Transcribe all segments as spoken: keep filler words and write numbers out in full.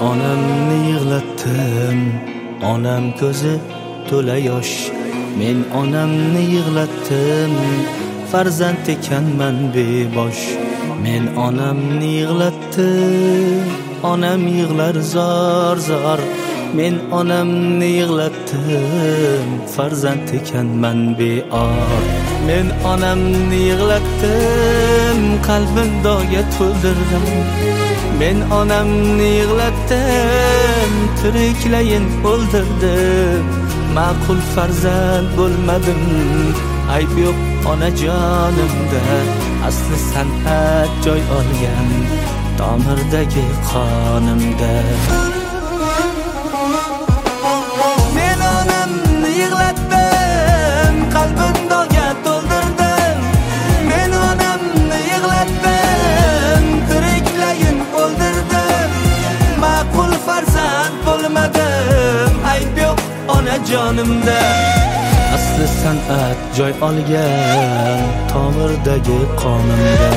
onamni yig'latdim, onam ko'zi to'la yosh. Men onamni yig'latdim, farzand ekanman bebosh. Men onamni yig'latdim, onam yig'lar zor zor. Men onamni yig'latdim, farzand ekanman beor. Men onamni yig'latdim, qalbim dog'ga to'ldirdim. Men onamni yig'latdim, tiriklayin o'ldirdim. Ma'qul farzand bo'lmadim, ayb yo'q onajonimda. Asli san'at joy olgan tomirdagi qonimda. Men onamni yig'latdim, qalbim dog'ga to'ldirdim. Men onamni yig'latdim, tiriklayin o'ldirdim. Ma'qul farzand bo'lmadim, ayb yo'q onajonimda. Asli san'at joy olgan tomirdagi qonimda.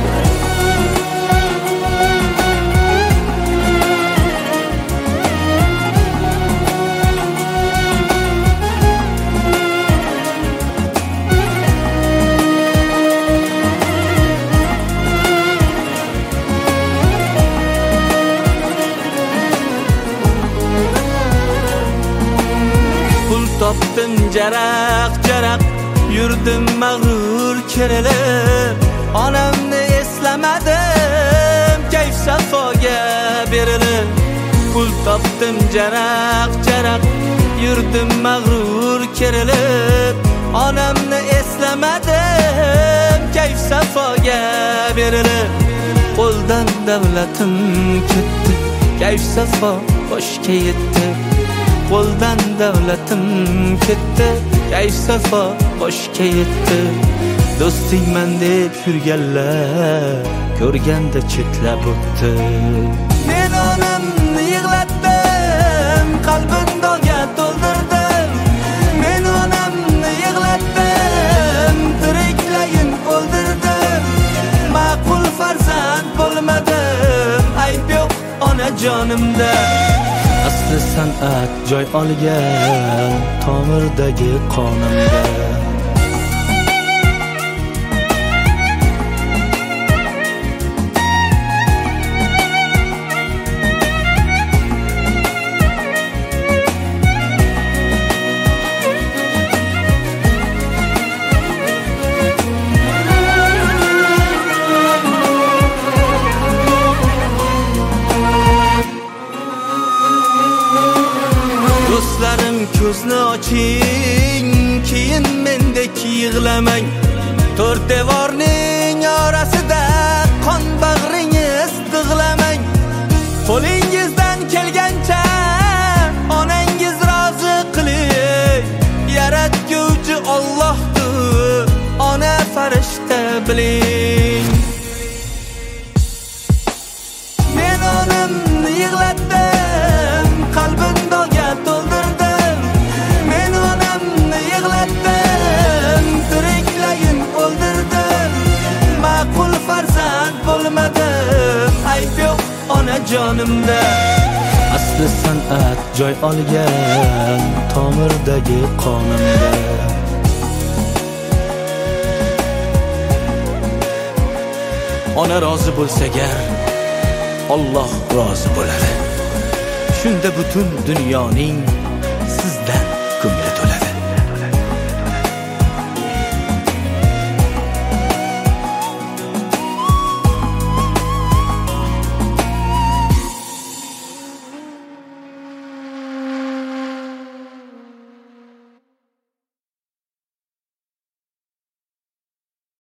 Topdim jaraq jaraq, yurdim mag'rur kerilib. Onamni eslamadim, kayf safoga berilib. Pul topdim jaraq jaraq, yurdim mag'rur kerilib. Onamni eslamadim, kayf safoga berilib. Qo'ldan davlatim ketdi, kayf safo boshga yetdi. Qo'ldan davlatim ketdi, kayf safo boshga yetdi. Do'stingman deb yurganlar ko'rganda chetlab o'tdi. Men onamni yig'latdim, qalbim dog'ga to'ldirdim. Men onamni yig'latdim, tiriklayin o'ldirdim. Ma'qul farzand bo'lmadim, ayb yo'q onajonimda. Asli san'at joy olgan tomirdagi qonimda. Do'stlarim ko'zni oching, keyin mendek yig'lamang. To'rt devorning orasida qon bag'ringiz tig'lamang. Qo'lingizdan kelgancha onangiz rozi qiling. Yaratguvchi Allohdir, ona farishta biling. Men onamni yig'latdim, qalbim dog'ga to'ldirdim. Men onamni yig'latdim, tiriklayin o'ldirdim. Ma'qul farzand bo'lmadim, ayb yo'q onajonimda. Asli san'at joy olgan tomirdagi qonimda. Ona rozi bo'lsa gar, Alloh rozi bo'ladi. Shunda butun dunyoning